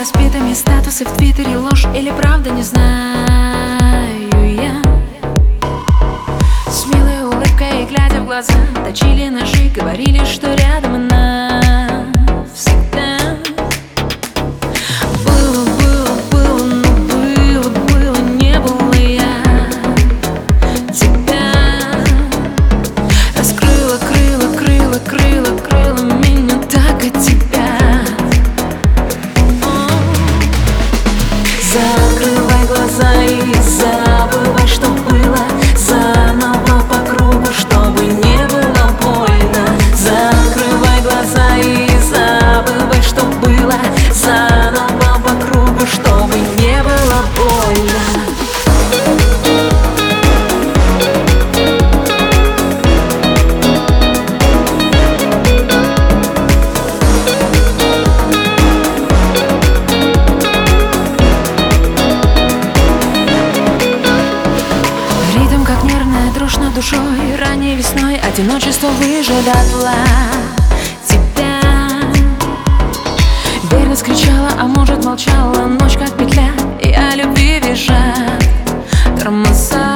невоспитанные статусы в Твиттере, ложь или правда, не знаю я. С милой улыбкой и глядя в глаза, точили ножи, говорили, что рядом она всегда. Было, не было я тебя. Раскрыла крыла меня так от тебя. Закрывай глаза и забывай, что было. Заново по кругу, чтобы не было больно. Закрывай глаза и забывай, что было. Заново по кругу, чтобы не было больно. Как нервная дрожь над душой, ранней весной одиночество выжжет дотла тебя. Верность кричала, а может молчала, ночь как петля, и о любви визжат тормоза.